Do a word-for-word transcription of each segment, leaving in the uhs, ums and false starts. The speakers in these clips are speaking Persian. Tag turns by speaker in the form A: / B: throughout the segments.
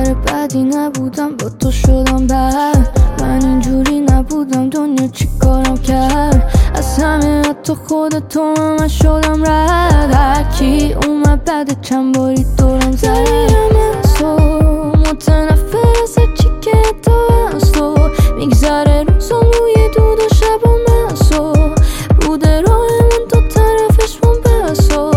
A: دختر بدی نبودم، با تو شدم بد. من اینجوری نبودم، دنیا چی کارم کرد؟ از همه حتی خودتو من شدم رد. هرکی اومد بعد چند باری دورم زد. دلیرم از تو متنفر از هرچی که تو از تو میگذره روزم روی دود و شب و مسو بوده راهمون دو طرفش من بسو.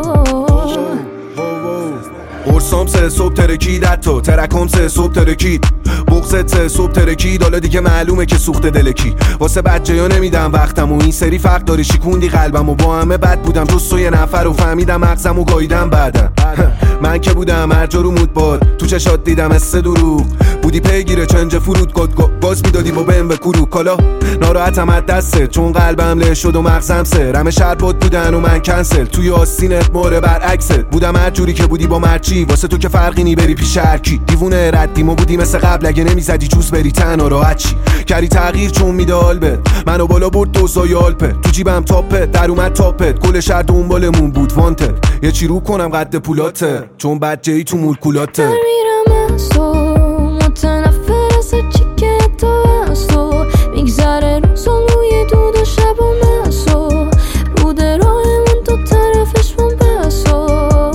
B: قرصام سه صبح ترکید، حتی ترکام سه صبح ترکید، بغزت سه صبح ترکید. حالا دیگه معلومه که سوخته دلکی. واسه بچه ها نمیدم وقتم و این سری فرق داری شکوندی قلبم و با همه بد بودم جز تو یه نفر و فهمیدم مغزم و گاییدم بعدم. من که بودم هر جا رو مود باد تو چشات دیدم از سه دروغ بودی پیگیره چنج فرود گد باز میدادی با بهم و کرو کالا. ناراحتم از دسته چون قلبم له شد و مغزم سه رمه شربات بودن و من کنسل توی آستینت ماره برعکست بودم. هر جوری که بودی با مرچی واسه تو که فرقی نی بری پیش هرکی. دیوونه ردیم و بودی مثل قبل اگه نمیزدی جوز بری تنها راحت چی کردی تغییر چون میده آلبت منو بالا برد دوزای آلپه تو جیبم تاپت در اومد تاپت کل شهر دنبالمون بود وانتد. یه چی رو کنم قد پولاته چون بچه ای تو مولکولاته.
A: میرم از تو متنفر از هرچی که تو از تو میگذره روزم روی دود و شب و مسو بوده راهمون دو طرفش من بسو.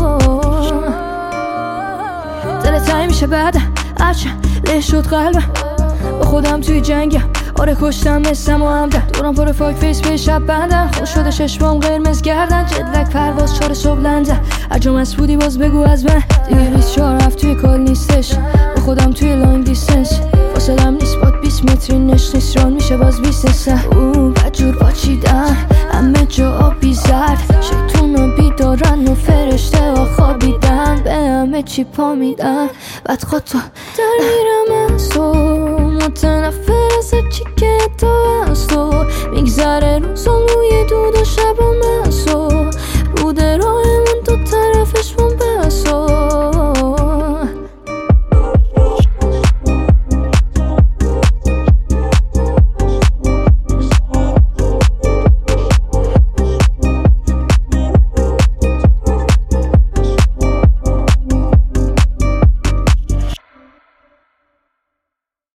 A: دل تایی میشه بعد هرچه له شد قلبم با خودم توی جنگم. آره کشتم مثلم و همدن دورم پر فاک فیس به شب بندن خوش شده چشمام قرمز گردن جدلک پرواز چار صبح لندن. هر جا مست بودی باز بگو از من دیگه ریز چهار هفت توی کال نیستش با خودم توی لانگ دیستنس فاصلم نیست باد بیست متری نش نیست ران میشه باز بیستنسن. او بدجور باچیدن همه جا آبی زرد شیطون رو بیدارن و فرشته ها خوابیدن به همه چی پا میدن بعد خود تو در میرم از تو متنفر از هرچی که تو از تو میگذره روزم روی دود و شب